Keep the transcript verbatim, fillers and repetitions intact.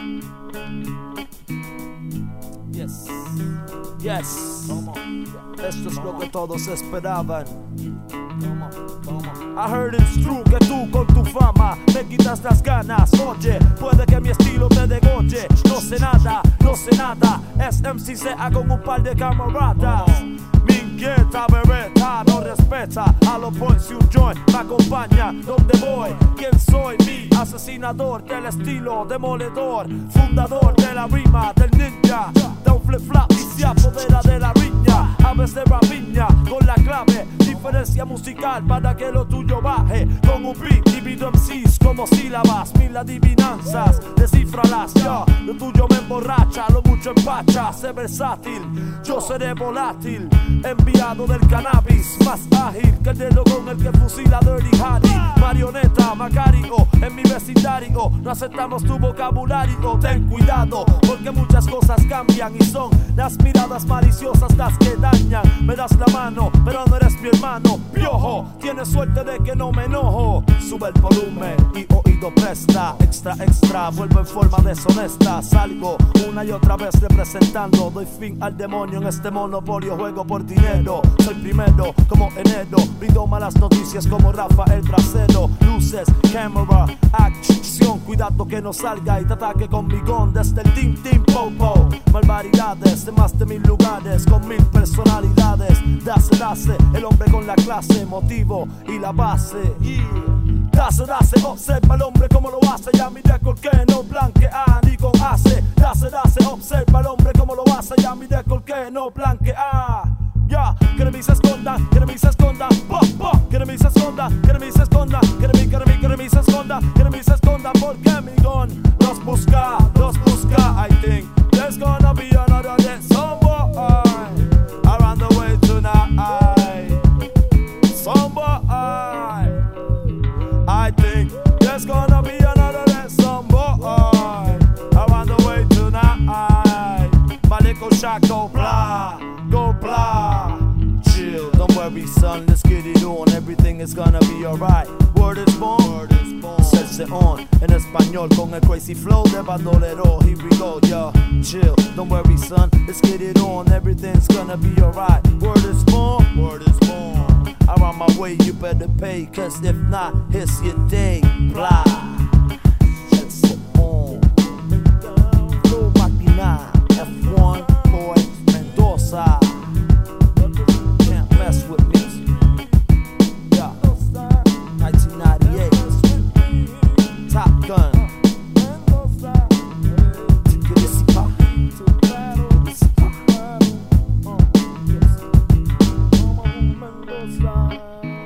Yes, yes. Esto es lo que todos esperaban. I heard it's true que tú con tu fama me quitas las ganas. Oye, puede que mi estilo te degolle. No sé nada, no sé nada. Es M C sea con un par de camaradas. Mi inquieta bereta no respeta a los boys y un joint me acompaña donde voy. ¿Quién soy? Mi asesinador del estilo demoledor, fundador de la rima del ninja. Da un flip flap y se apodera de la riña. Aves de rapiña con la clave, diferencia musical para que lo tuyo baje. Con un beat divido M Cs como sílabas, mil adivinanzas, descifralas ya. Lo tuyo me emborracha, lo mucho empacha. Sé versátil, yo seré volátil, enviado del cannabis, más ágil que el dedo con el que fusila Dirty Harry. Marioneta, Macario, en mi vecindario no aceptamos tu vocabulario. Ten cuidado, porque muchas cosas cambian y son las miradas maliciosas las que dañan. Me das la mano, pero no eres mi hermano. Piojo, tienes suerte de que no me enojo. Sube el volumen y oído presta. Extra, extra, vuelvo en forma deshonesta. Salgo una y otra vez representando. Doy fin al demonio en este monopolio. Juego por dinero, soy primero como enero. Brindo malas noticias como Rafa el trasero. Luces, cámara, acción. Cuidado que no salga y te ataque con bigón desde el team, team, popo. Malvaridades de más de mil lugares con mil personalidades. Dase, dase, el hombre con la clase, motivo y la base. Yeah. Dase, dase, observa al hombre como lo hace. Ya mi récord que no blanquea ni con ace. Dase, dase, observa al hombre como lo hace. Ya mi récord que no blanquea. Ya, que de mí se escondan, que de mí se escondan, po, po, que de mí se escondan, que de mí se escondan, que de mí, que de mí, que de mí se escondan, que de mí se escondan, porque mi gun los busca, los busca. I think there's gonna be another day somewhere around the way tonight. Somewhere I think there's gonna be another day somewhere around the way tonight. Malico shot go blah, go blah. Chill, don't worry son, let's get it on. Everything is gonna be alright. Word is born, word is born. Cese on, en español con el crazy flow de bandolero. Here we go, yo, chill, don't worry son, let's get it on. Everything's gonna be alright. Word is born, word is born. I'm on my way, you better pay, cause if not, here's your day. Blah, cese on. Flow Máquina, F one, boy, Mendoza. Can't mess with me. Yeah, nineteen ninety-eight. Top Gun. Tikidisipa. Tikidisipa.